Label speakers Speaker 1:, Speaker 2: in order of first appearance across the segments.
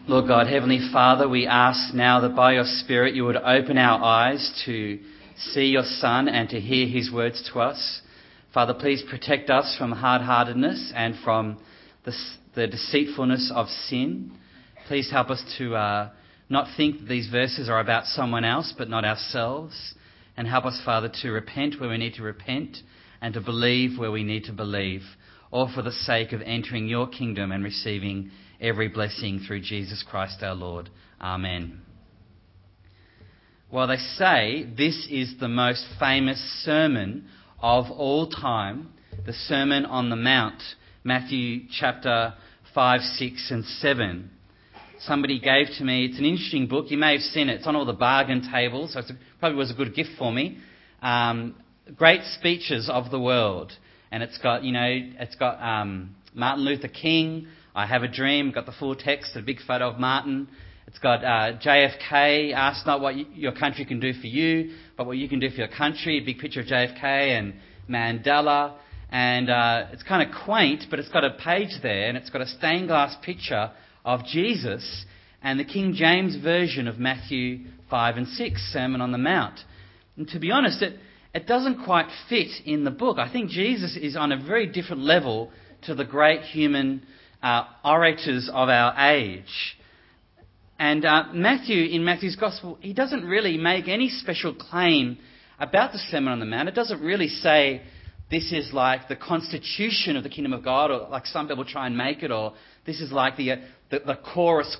Speaker 1: Lord God, Heavenly Father, we ask now that by your Spirit you would open our eyes to see your Son and to hear his words to us. Father, please protect us from hard-heartedness and from the deceitfulness of sin. Please help us to not think that these verses are about someone else but not ourselves. And help us, Father, to repent where we need to repent and to believe where we need to believe, all for the sake of entering your kingdom and receiving every blessing through Jesus Christ our Lord. Amen. Well, they say this is the most famous sermon of all time, the Sermon on the Mount, Matthew chapter 5, 6 and 7. Somebody gave to me, it's an interesting book, you may have seen it, it's on all the bargain tables, so it probably was a good gift for me. Great speeches of the world. And it's got Martin Luther King, I Have a Dream, got the full text, a big photo of Martin. It's got JFK, ask not what your country can do for you, but what you can do for your country, a big picture of JFK and Mandela. And it's kind of quaint, but it's got a page there, and it's got a stained glass picture of Jesus and the King James Version of Matthew 5 and 6, Sermon on the Mount. And to be honest, it doesn't quite fit in the book. I think Jesus is on a very different level to the great human orators of our age. And Matthew, in Matthew's Gospel, he doesn't really make any special claim about the Sermon on the Mount. It doesn't really say this is like the constitution of the kingdom of God, or like some people try and make it, or this is like the chorus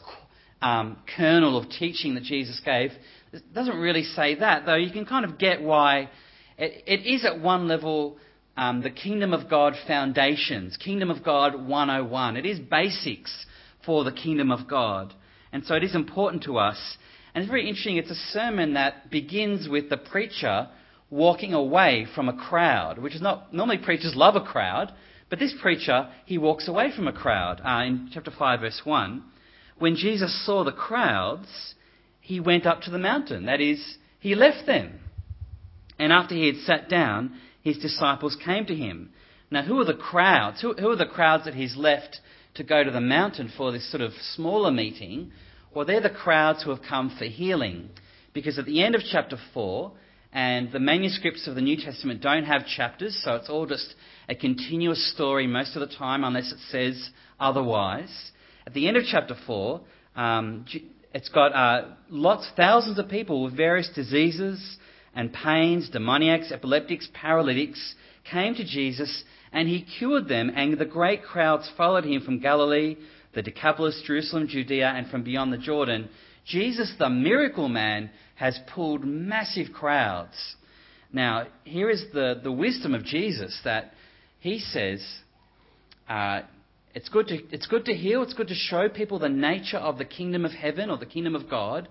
Speaker 1: kernel of teaching that Jesus gave. It doesn't really say that, though you can kind of get why. It is at one level the Kingdom of God foundations, Kingdom of God 101. It is basics for the Kingdom of God. And so it is important to us. And it's very interesting. It's a sermon that begins with the preacher walking away from a crowd, which is not... Normally preachers love a crowd, but this preacher, he walks away from a crowd. In chapter 5, verse 1, when Jesus saw the crowds, he went up to the mountain. That is, he left them. And after he had sat down, his disciples came to him. Now, who are the crowds? Who are the crowds that he's left to go to the mountain for this sort of smaller meeting? Well, they're the crowds who have come for healing. Because at the end of chapter 4, and the manuscripts of the New Testament don't have chapters, so it's all just a continuous story most of the time, unless it says otherwise. At the end of chapter 4, it's got thousands of people with various diseases and pains, demoniacs, epileptics, paralytics, came to Jesus and he cured them, and the great crowds followed him from Galilee, the Decapolis, Jerusalem, Judea, and from beyond the Jordan. Jesus, the miracle man, has pulled massive crowds. Now, here is the wisdom of Jesus, that he says, it's good to heal, it's good to show people the nature of the kingdom of heaven or the kingdom of God,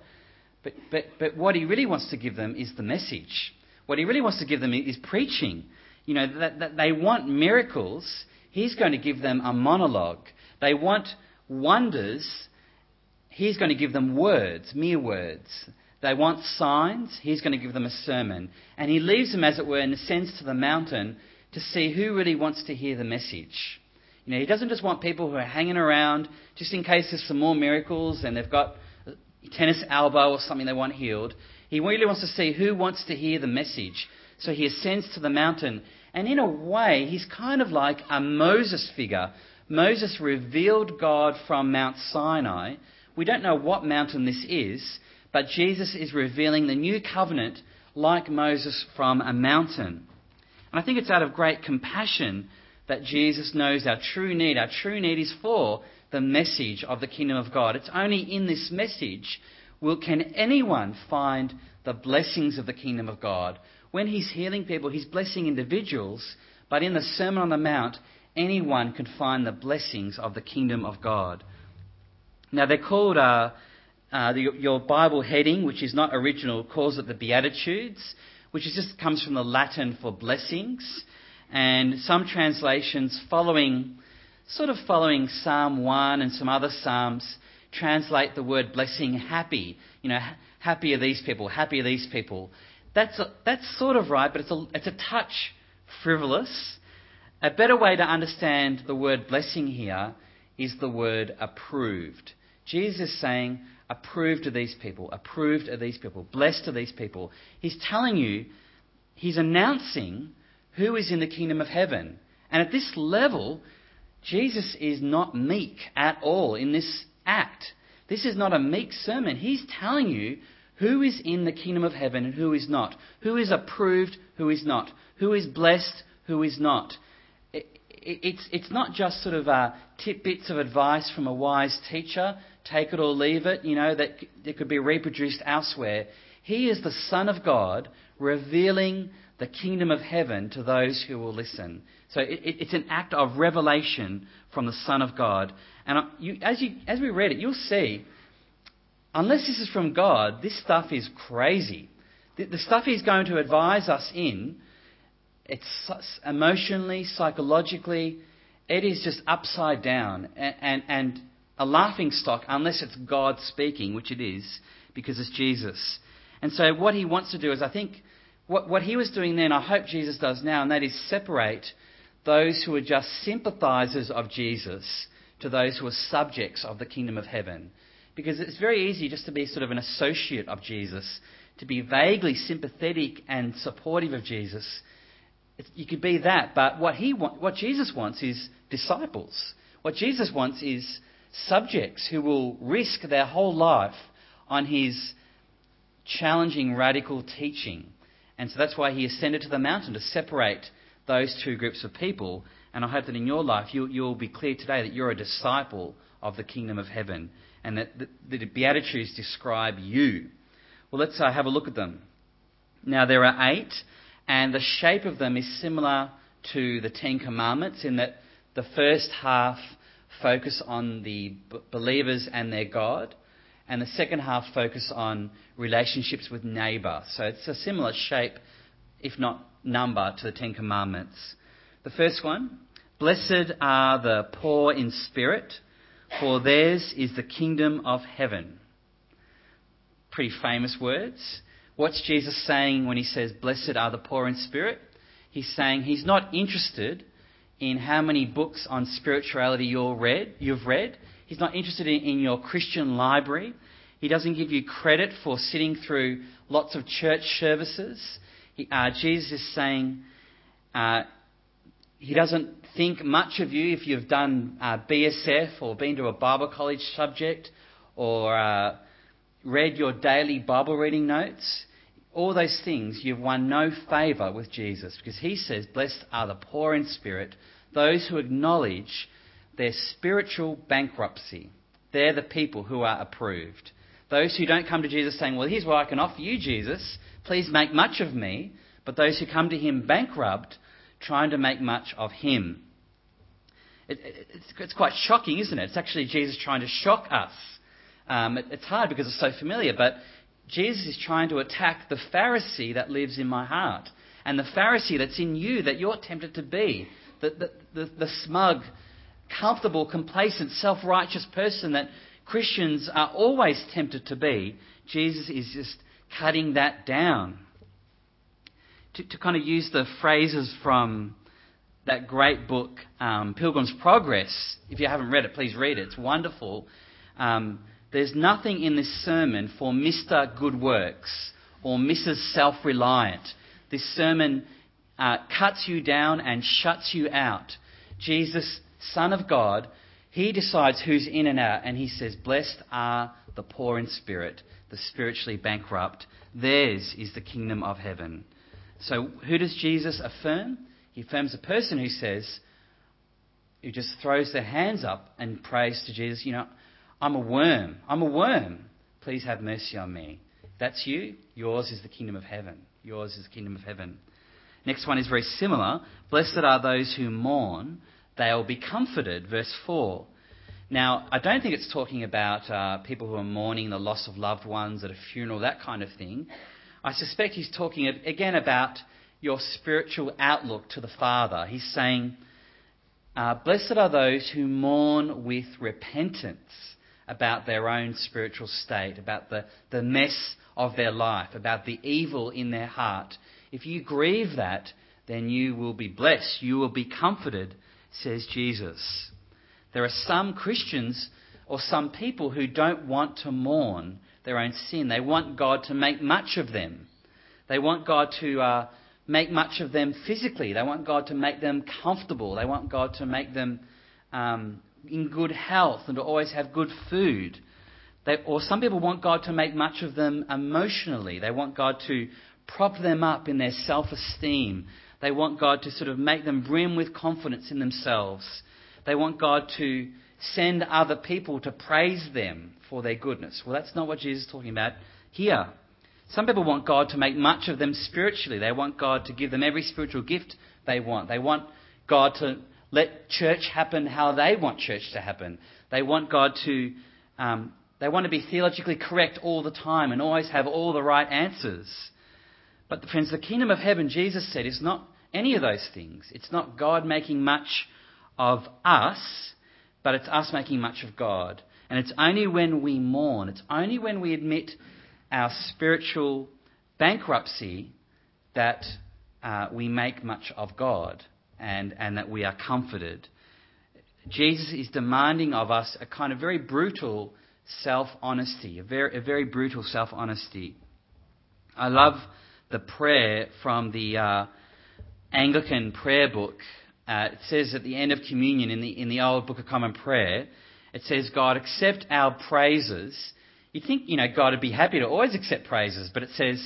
Speaker 1: but what he really wants to give them is the message. What he really wants to give them is preaching. You know, that they want miracles. He's going to give them a monologue. They want wonders. He's going to give them words, mere words. They want signs. He's going to give them a sermon. And he leaves them, as it were, and ascends to the mountain to see who really wants to hear the message. You know, he doesn't just want people who are hanging around just in case there's some more miracles and they've got tennis elbow or something they want healed. He really wants to see who wants to hear the message. So he ascends to the mountain. And in a way, he's kind of like a Moses figure. Moses revealed God from Mount Sinai. We don't know what mountain this is, but Jesus is revealing the new covenant like Moses from a mountain. And I think it's out of great compassion that Jesus knows our true need. Our true need is for the message of the kingdom of God. It's only in this message can anyone find the blessings of the kingdom of God. When he's healing people, he's blessing individuals, but in the Sermon on the Mount, anyone can find the blessings of the kingdom of God. Now, they're called, your Bible heading, which is not original, calls it the Beatitudes, which just comes from the Latin for blessings. And some translations following Psalm 1 and some other Psalms translate the word blessing happy. You know, happy are these people, happy are these people. That's sort of right, but it's a touch frivolous. A better way to understand the word blessing here is the word approved. Jesus is saying, approved of these people, approved of these people, blessed are these people. He's telling you, he's announcing who is in the kingdom of heaven. And at this level, Jesus is not meek at all in this act. This is not a meek sermon. He's telling you who is in the kingdom of heaven and who is not. Who is approved, who is not. Who is blessed, who is not. It's not just sort of tidbits of advice from a wise teacher, take it or leave it, that could be reproduced elsewhere. He is the Son of God revealing the kingdom of heaven to those who will listen. So it's an act of revelation from the Son of God. And as we read it, you'll see, unless this is from God, this stuff is crazy. The stuff he's going to advise us in, it's emotionally, psychologically, it is just upside down and a laughing stock unless it's God speaking, which it is, because it's Jesus. And so what he wants to do is, I think, what he was doing then, I hope Jesus does now, and that is separate those who are just sympathisers of Jesus to those who are subjects of the kingdom of heaven. Because it's very easy just to be sort of an associate of Jesus, to be vaguely sympathetic and supportive of Jesus. You could be that, but what Jesus wants is disciples. What Jesus wants is subjects who will risk their whole life on his challenging, radical teaching. And so that's why he ascended to the mountain, to separate those two groups of people. And I hope that in your life you'll be clear today that you're a disciple of the kingdom of heaven and that the Beatitudes describe you. Well, let's have a look at them. Now, there are 8, and the shape of them is similar to the Ten Commandments in that the first half focus on the believers and their God, and the second half focus on relationships with neighbour. So it's a similar shape, if not number, to the Ten Commandments. The first one, blessed are the poor in spirit, for theirs is the kingdom of heaven. Pretty famous words. What's Jesus saying when he says, blessed are the poor in spirit? He's saying he's not interested in how many books on spirituality you've read. He's not interested in your Christian library. He doesn't give you credit for sitting through lots of church services. Jesus is saying he doesn't think much of you if you've done BSF or been to a Bible college subject or read your daily Bible reading notes. All those things, you've won no favour with Jesus, because he says, blessed are the poor in spirit, those who acknowledge their spiritual bankruptcy. They're the people who are approved. Those who don't come to Jesus saying, well, here's what I can offer you, Jesus, please make much of me, but those who come to him bankrupt, trying to make much of him. It's quite shocking, isn't it? It's actually Jesus trying to shock us. It's hard because it's so familiar, but Jesus is trying to attack the Pharisee that lives in my heart and the Pharisee that's in you that you're tempted to be, the smug, comfortable, complacent, self-righteous person that Christians are always tempted to be. Jesus is just cutting that down. To kind of use the phrases from that great book, Pilgrim's Progress. If you haven't read it, please read it. It's wonderful. There's nothing in this sermon for Mr. Good Works or Mrs. Self-Reliant. This sermon cuts you down and shuts you out. Jesus, Son of God, he decides who's in and out, and he says, blessed are the poor in spirit, the spiritually bankrupt. Theirs is the kingdom of heaven. So who does Jesus affirm? He affirms a person who just throws their hands up and prays to Jesus, I'm a worm. Please have mercy on me. That's you. Yours is the kingdom of heaven. Yours is the kingdom of heaven. Next one is very similar. Blessed are those who mourn. They will be comforted. Verse 4. Now, I don't think it's talking about people who are mourning the loss of loved ones at a funeral, that kind of thing. I suspect he's talking again about your spiritual outlook to the Father. He's saying, blessed are those who mourn with repentance about their own spiritual state, about the mess of their life, about the evil in their heart. If you grieve that, then you will be blessed. You will be comforted, says Jesus. There are some Christians or some people who don't want to mourn their own sin. They want God to make much of them. They want God to make much of them physically. They want God to make them comfortable. They want God to make them in good health and to always have good food. Or some people want God to make much of them emotionally. They want God to prop them up in their self-esteem. They want God to sort of make them brim with confidence in themselves. They want God to send other people to praise them for their goodness. Well, that's not what Jesus is talking about here. Some people want God to make much of them spiritually. They want God to give them every spiritual gift they want. They want God to let church happen how they want church to happen. They want God to... they want to be theologically correct all the time and always have all the right answers. But friends, the kingdom of heaven, Jesus said, is not any of those things. It's not God making much of us, but it's us making much of God. And it's only when we mourn, it's only when we admit our spiritual bankruptcy that we make much of God and that we are comforted. Jesus is demanding of us a kind of very brutal self-honesty, a very brutal self-honesty. I love the prayer from the Anglican prayer book. It says at the end of communion in the old Book of Common Prayer, it says, God, accept our praises. You'd think, God would be happy to always accept praises, but it says,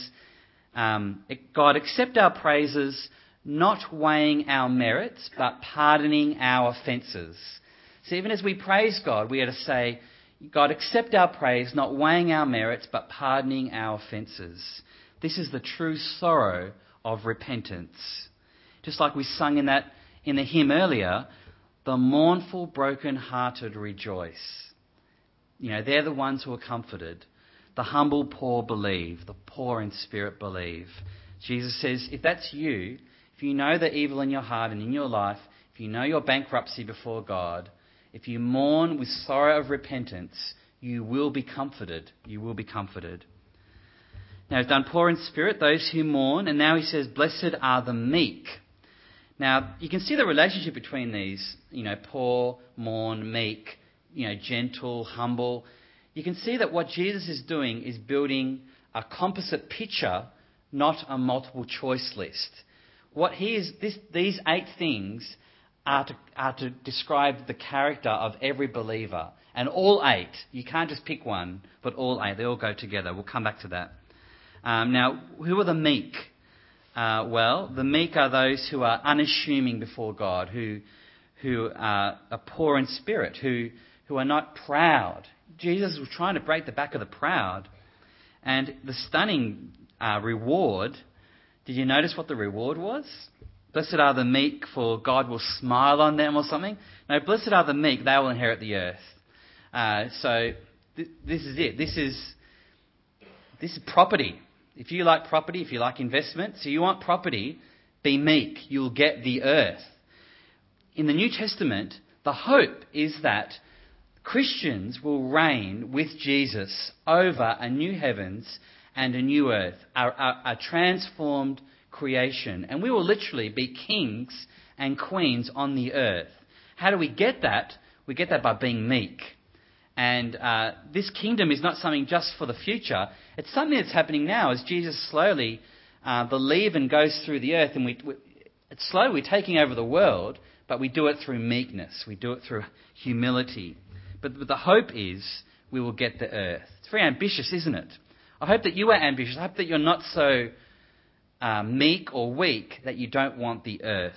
Speaker 1: God, accept our praises, not weighing our merits, but pardoning our offences. So even as we praise God, we are to say, God, accept our praise, not weighing our merits, but pardoning our offences. This is the true sorrow of repentance. Just like we sung in the hymn earlier, the mournful, broken-hearted rejoice. They're the ones who are comforted. The humble poor believe. The poor in spirit believe. Jesus says, if that's you, if you know the evil in your heart and in your life, if you know your bankruptcy before God, if you mourn with sorrow of repentance, you will be comforted. You will be comforted. Now, he's done poor in spirit, those who mourn, and now he says, blessed are the meek. Now, you can see the relationship between these, poor, mourn, meek, gentle, humble. You can see that what Jesus is doing is building a composite picture, not a multiple choice list. These 8 things are to describe the character of every believer. And all 8. You can't just pick one, but all 8. They all go together. We'll come back to that. Now, who are the meek? The meek are those who are unassuming before God, who are poor in spirit, who are not proud. Jesus was trying to break the back of the proud. And the stunning reward, did you notice what the reward was? Blessed are the meek, for God will smile on them or something. No, blessed are the meek, they will inherit the earth. This is it. This is property. If you like property, if you like investment, so you want property, be meek. You'll get the earth. In the New Testament, the hope is that Christians will reign with Jesus over a new heavens and a new earth, a transformed creation. And we will literally be kings and queens on the earth. How do we get that? We get that by being meek. And this kingdom is not something just for the future. It's something that's happening now as Jesus slowly believes and goes through the earth. And it's slow, we're taking over the world, but we do it through meekness. We do it through humility. But the hope is we will get the earth. It's very ambitious, isn't it? I hope that you are ambitious. I hope that you're not so meek or weak that you don't want the earth.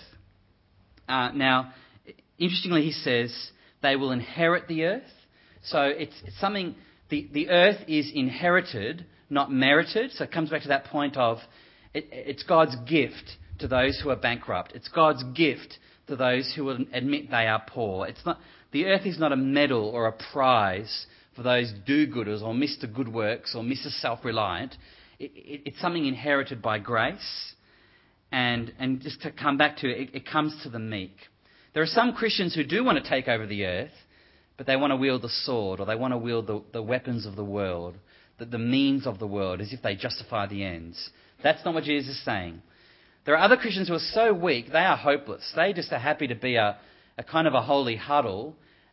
Speaker 1: Now, interestingly, he says they will inherit the earth. So it's something, the earth is inherited, not merited. So it comes back to that point of it's God's gift to those who are bankrupt. It's God's gift to those who will admit they are poor. The earth is not a medal or a prize for those do-gooders or Mr. Good Works or Mrs. Self-Reliant. It's something inherited by grace. And just to come back to it, it comes to the meek. There are some Christians who do want to take over the earth, but they want to wield the sword, or they want to wield the weapons of the world, the means of the world, as if they justify the ends. That's not what Jesus is saying. There are other Christians who are so weak, they are hopeless. They just are happy to be a kind of a holy huddle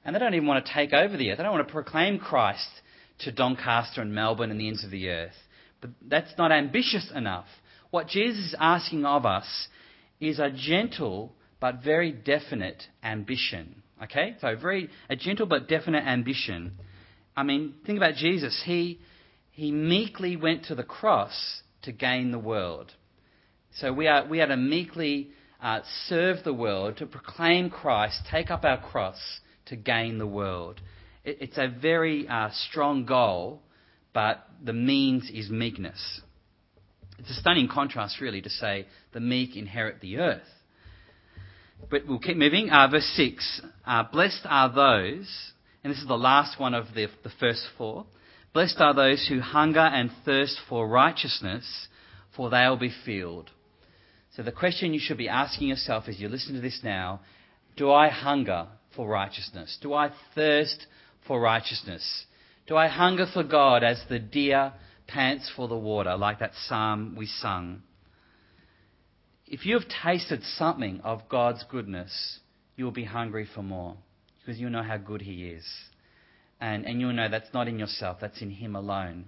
Speaker 1: And they don't even want to take over the earth. They don't want to proclaim Christ to Doncaster and Melbourne and the ends of the earth. But that's not ambitious enough. What Jesus is asking of us is a gentle but very definite ambition. Okay? So a gentle but definite ambition. I mean, think about Jesus. He meekly went to the cross to gain the world. So we are to meekly serve the world, to proclaim Christ, take up our cross to gain the world. It's a very strong goal, but the means is meekness. It's a stunning contrast, really, to say the meek inherit the earth. But we'll keep moving. Verse 6. Blessed are those, and this is the last one of the first four. Blessed are those who hunger and thirst for righteousness, for they will be filled. So the question you should be asking yourself as you listen to this now, do I hunger for righteousness? Do I thirst for righteousness? Do I hunger for God as the deer pants for the water, like that psalm we sung? If you have tasted something of God's goodness, you will be hungry for more, because you'll know how good He is. And you'll know that's not in yourself, that's in Him alone.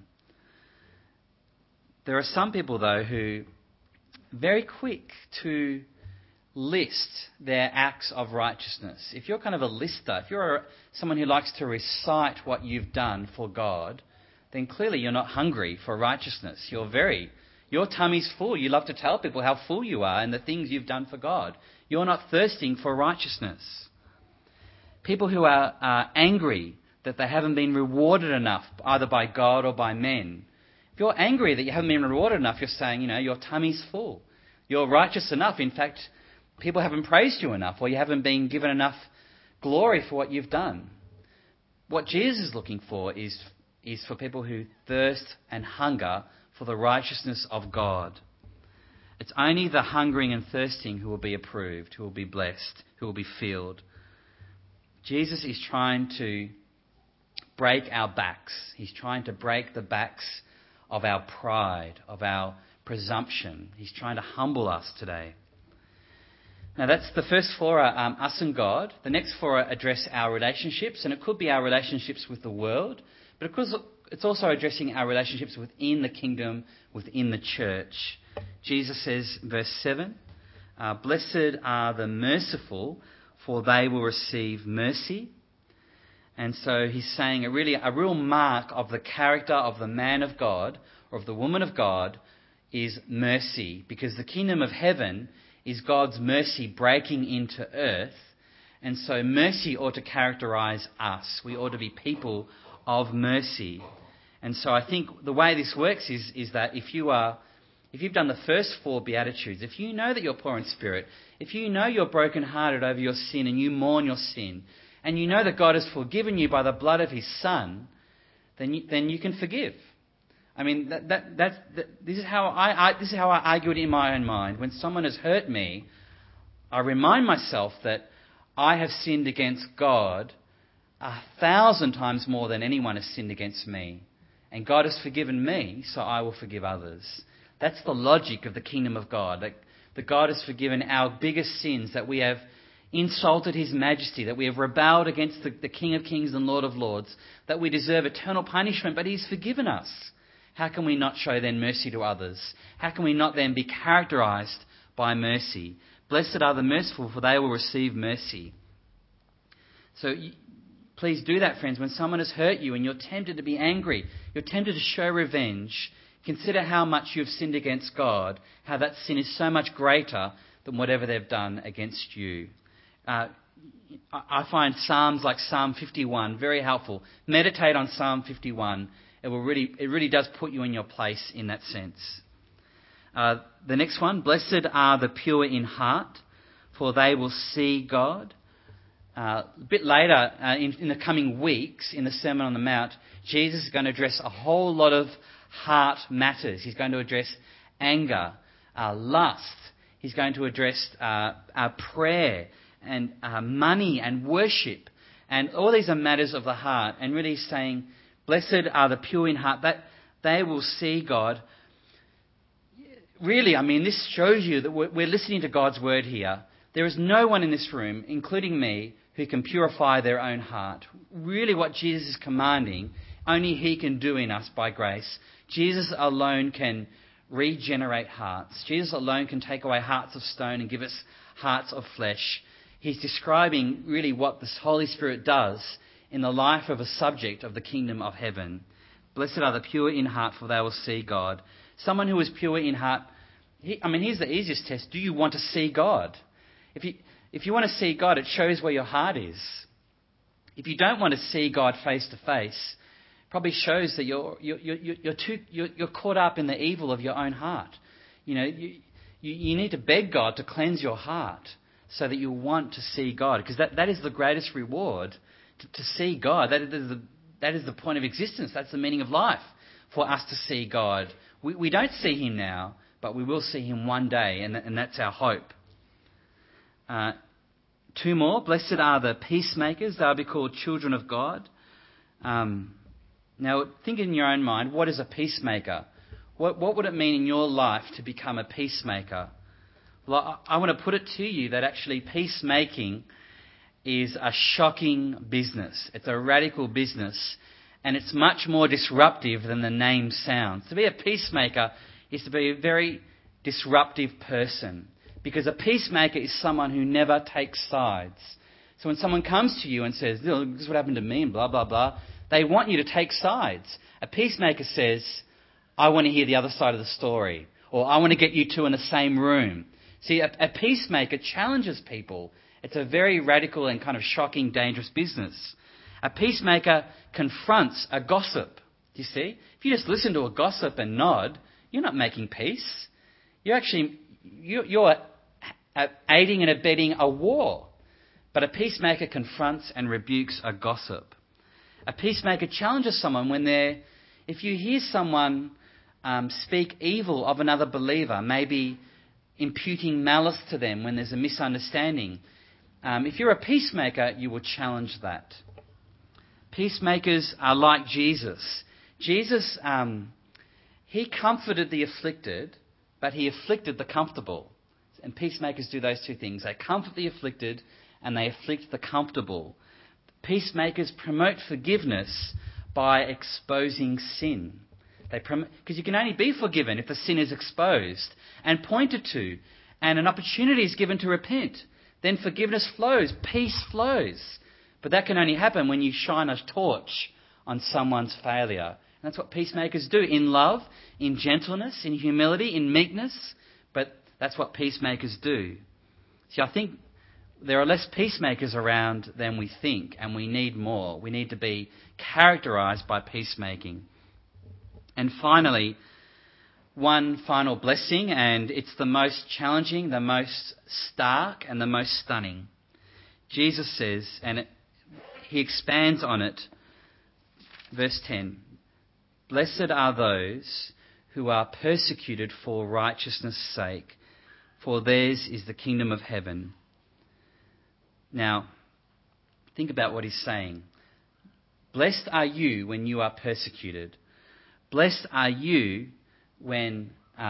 Speaker 1: There are some people, though, who are very quick to list their acts of righteousness. If you're kind of a lister, if you're someone who likes to recite what you've done for God, then clearly you're not hungry for righteousness. Your tummy's full. You love to tell people how full you are and the things you've done for God. You're not thirsting for righteousness. People who are angry that they haven't been rewarded enough, either by God or by men. If you're angry that you haven't been rewarded enough, you're saying, your tummy's full. You're righteous enough. In fact, people haven't praised you enough, or you haven't been given enough glory for what you've done. What Jesus is looking for is for people who thirst and hunger for the righteousness of God. It's only the hungering and thirsting who will be approved, who will be blessed, who will be filled. Jesus is trying to break our backs. He's trying to break the backs of our pride, of our presumption. He's trying to humble us today. Now that's the first four are us and God. The next four address our relationships, and it could be our relationships with the world, but of course it's also addressing our relationships within the kingdom, within the church. Jesus says, verse 7, Blessed are the merciful, for they will receive mercy. And so he's saying a real mark of the character of the man of God or of the woman of God is mercy, because the kingdom of heaven is God's mercy breaking into earth. And so mercy ought to characterize us. We ought to be people of mercy. And so I think the way this works is that if you've done the first four Beatitudes, if you know that you're poor in spirit, if you know you're brokenhearted over your sin and you mourn your sin, and you know that God has forgiven you by the blood of His Son, then you can forgive. I mean, this is how I argue it in my own mind. When someone has hurt me, I remind myself that I have sinned against God 1,000 times more than anyone has sinned against me. And God has forgiven me, so I will forgive others. That's the logic of the kingdom of God. That God has forgiven our biggest sins, that we have insulted His majesty, that we have rebelled against the King of Kings and Lord of Lords, that we deserve eternal punishment, but He's forgiven us. How can we not show then mercy to others? How can we not then be characterized by mercy? Blessed are the merciful, for they will receive mercy. So please do that, friends. When someone has hurt you and you're tempted to be angry, you're tempted to show revenge, consider how much you've sinned against God, how that sin is so much greater than whatever they've done against you. I find Psalms like Psalm 51 very helpful. Meditate on Psalm 51. It really does put you in your place in that sense. The next one, blessed are the pure in heart, for they will see God. A bit later, in the coming weeks, in the Sermon on the Mount, Jesus is going to address a whole lot of heart matters. He's going to address anger, lust. He's going to address prayer and money and worship. And all these are matters of the heart. And really saying, blessed are the pure in heart, that they will see God. Really, I mean, this shows you that we're listening to God's word here. There is no one in this room, including me, who can purify their own heart. Really what Jesus is commanding, only he can do in us by grace. Jesus alone can regenerate hearts. Jesus alone can take away hearts of stone and give us hearts of flesh. He's describing really what the Holy Spirit does in the life of a subject of the kingdom of heaven. Blessed are the pure in heart, for they will see God. Someone who is pure in heart, here's the easiest test. Do you want to see God? If you want to see God, it shows where your heart is. If you don't want to see God face to face, it probably shows that you're caught up in the evil of your own heart. You need to beg God to cleanse your heart so that you want to see God, because that is the greatest reward, to see God. That is the point of existence. That's the meaning of life, for us to see God. We don't see him now, but we will see him one day, and that's our hope. Two more. Blessed are the peacemakers. They'll be called children of God. Now, think in your own mind, what is a peacemaker? What would it mean in your life to become a peacemaker? Well, I want to put it to you that actually peacemaking is a shocking business. It's a radical business, and it's much more disruptive than the name sounds. To be a peacemaker is to be a very disruptive person, because a peacemaker is someone who never takes sides. So when someone comes to you and says, "This is what happened to me," and blah, blah, blah, they want you to take sides. A peacemaker says, "I want to hear the other side of the story," or "I want to get you two in the same room." See, a peacemaker challenges people. It's a very radical and kind of shocking, dangerous business. A peacemaker confronts a gossip. Do you see? If you just listen to a gossip and nod, you're not making peace. You're aiding and abetting a war. But a peacemaker confronts and rebukes a gossip. A peacemaker challenges someone if you hear someone speak evil of another believer, maybe imputing malice to them when there's a misunderstanding. If you're a peacemaker, you will challenge that. Peacemakers are like Jesus. Jesus, he comforted the afflicted, but he afflicted the comfortable. And peacemakers do those two things. They comfort the afflicted and they afflict the comfortable. Peacemakers promote forgiveness by exposing sin. Because you can only be forgiven if the sin is exposed and pointed to, and an opportunity is given to repent. Then forgiveness flows, peace flows. But that can only happen when you shine a torch on someone's failure. And that's what peacemakers do, in love, in gentleness, in humility, in meekness. But that's what peacemakers do. See, I think there are less peacemakers around than we think, and we need more. We need to be characterised by peacemaking. And finally, one final blessing, and it's the most challenging, the most stark, and the most stunning. Jesus says, and he expands on it, verse 10, "Blessed are those who are persecuted for righteousness' sake, for theirs is the kingdom of heaven." Now, think about what he's saying. Blessed are you when you are persecuted. Blessed are you when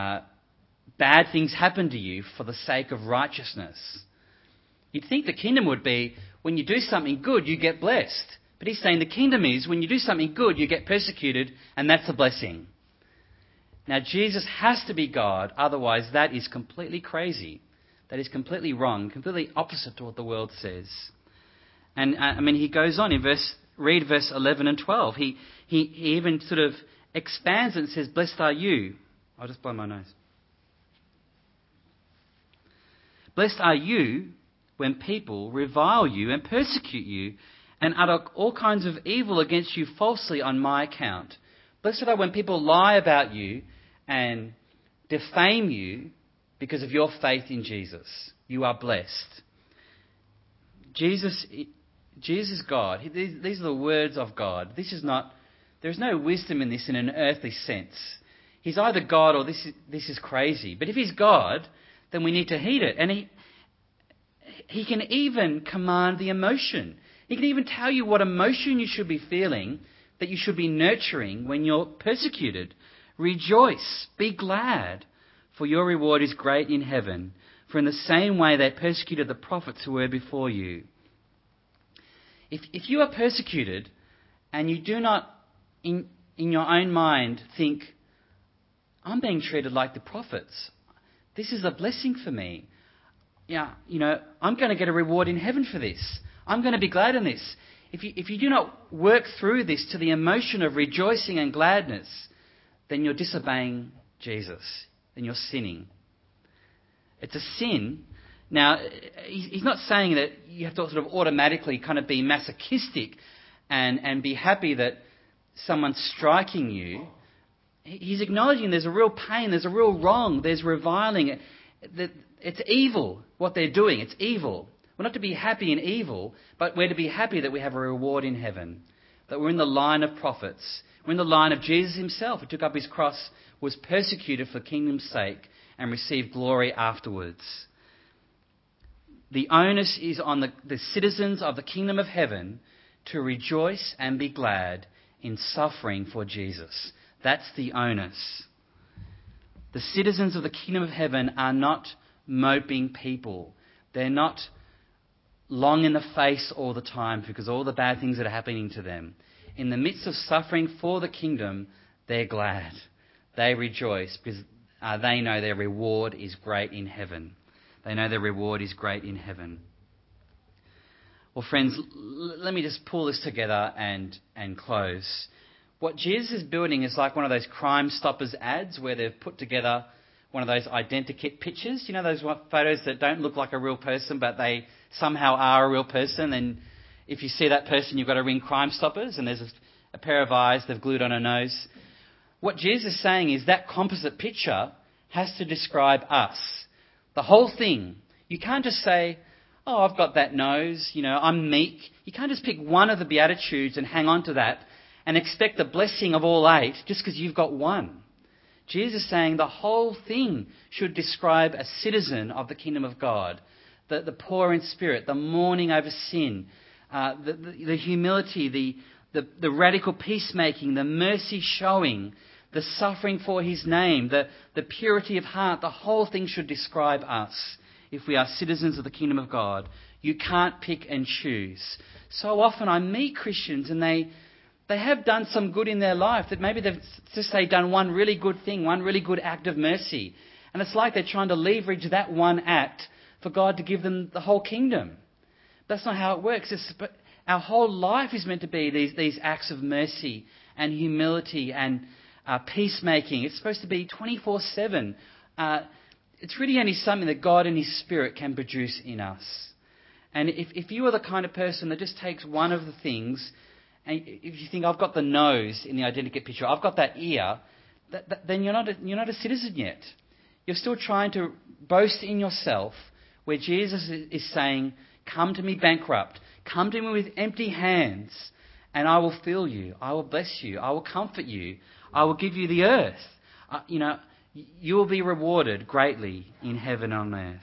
Speaker 1: bad things happen to you for the sake of righteousness. You'd think the kingdom would be when you do something good, you get blessed. But he's saying the kingdom is when you do something good, you get persecuted, and that's a blessing. Now, Jesus has to be God, otherwise that is completely crazy. That is completely wrong, completely opposite to what the world says. And he goes on read verse 11 and 12. He even sort of expands and says, "Blessed are you." I'll just blow my nose. "Blessed are you when people revile you and persecute you and utter all kinds of evil against you falsely on my account. Blessed are when people lie about you and defame you because of your faith in Jesus. You are blessed." Jesus is God. These are the words of God. There's no wisdom in this in an earthly sense. He's either God or this is crazy. But if he's God, then we need to heed it. And he can even command the emotion. He can even tell you what emotion you should be feeling, that you should be nurturing when you're persecuted. "Rejoice, be glad, for your reward is great in heaven. For in the same way they persecuted the prophets who were before you." If you are persecuted and you do not, in your own mind, think, I'm being treated like the prophets. This is a blessing for me. Yeah, I'm going to get a reward in heaven for this. I'm going to be glad in this. If you do not work through this to the emotion of rejoicing and gladness, then you're disobeying Jesus. Then you're sinning. It's a sin. Now, he's not saying that you have to sort of automatically kind of be masochistic and be happy that someone's striking you. He's acknowledging there's a real pain, there's a real wrong, there's reviling. It's evil, what they're doing. It's evil. We're not to be happy in evil, but we're to be happy that we have a reward in heaven, that we're in the line of prophets. We're in the line of Jesus himself, who took up his cross, was persecuted for the kingdom's sake, and received glory afterwards. The onus is on the citizens of the kingdom of heaven to rejoice and be glad in suffering for Jesus. That's the onus. The citizens of the kingdom of heaven are not moping people. They're not long in the face all the time because all the bad things that are happening to them. In the midst of suffering for the kingdom, they're glad. They rejoice because they know their reward is great in heaven. They know their reward is great in heaven. Well, friends, let me just pull this together and close. What Jesus is building is like one of those Crime Stoppers ads where they've put together one of those identikit pictures. You know those photos that don't look like a real person, but they somehow are a real person. And if you see that person, you've got to ring Crime Stoppers, and there's a pair of eyes they've glued on a nose. What Jesus is saying is that composite picture has to describe us. The whole thing. You can't just say, oh, I've got that nose, I'm meek. You can't just pick one of the Beatitudes and hang on to that and expect the blessing of all 8 just because you've got one. Jesus is saying the whole thing should describe a citizen of the kingdom of God. The poor in spirit, the mourning over sin, the humility, the radical peacemaking, the mercy showing, the suffering for his name, the purity of heart. The whole thing should describe us if we are citizens of the kingdom of God. You can't pick and choose. So often I meet Christians and they have done some good in their life, that maybe they've just done one really good thing, one really good act of mercy. And it's like they're trying to leverage that one act for God to give them the whole kingdom. That's not how it works. Our whole life is meant to be these acts of mercy and humility and peacemaking. It's supposed to be 24/7. It's really only something that God and his Spirit can produce in us. And if you are the kind of person that just takes one of the things, and if you think, I've got the nose in the identikit picture, I've got that ear, then you're not a citizen yet. You're still trying to boast in yourself, where Jesus is saying, come to me bankrupt, come to me with empty hands, and I will fill you, I will bless you, I will comfort you, I will give you the earth. You will be rewarded greatly in heaven and on earth.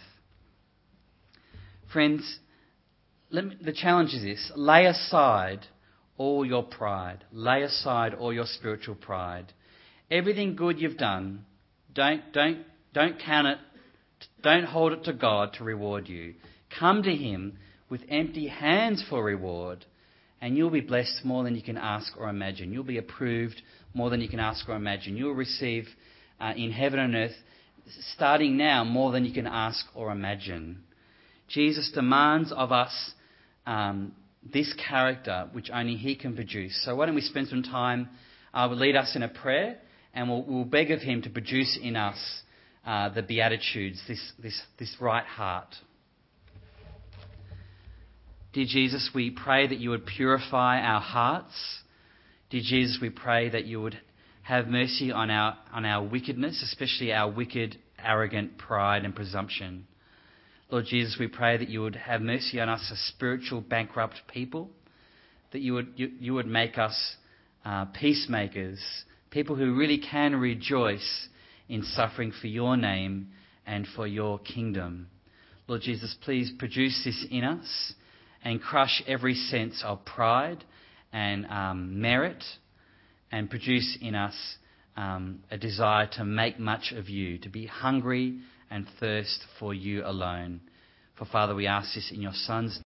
Speaker 1: Friends, the challenge is this: lay aside all your pride. Lay aside all your spiritual pride. Everything good you've done, don't count it. Don't hold it to God to reward you. Come to him with empty hands for reward, and you'll be blessed more than you can ask or imagine. You'll be approved more than you can ask or imagine. You'll receive in heaven and earth, starting now, more than you can ask or imagine. Jesus demands of us this character which only he can produce. So why don't we spend some time, will lead us in a prayer, and we'll beg of him to produce in us the Beatitudes, this right heart. Dear Jesus, we pray that you would purify our hearts. Dear Jesus, we pray that you would have mercy on our wickedness, especially our wicked, arrogant pride and presumption. Lord Jesus, we pray that you would have mercy on us as spiritual bankrupt people, that you would make us peacemakers, people who really can rejoice in suffering for your name and for your kingdom. Lord Jesus, please produce this in us and crush every sense of pride and merit, and produce in us a desire to make much of you, to be hungry and thirst for you alone. For Father, we ask this in your Son's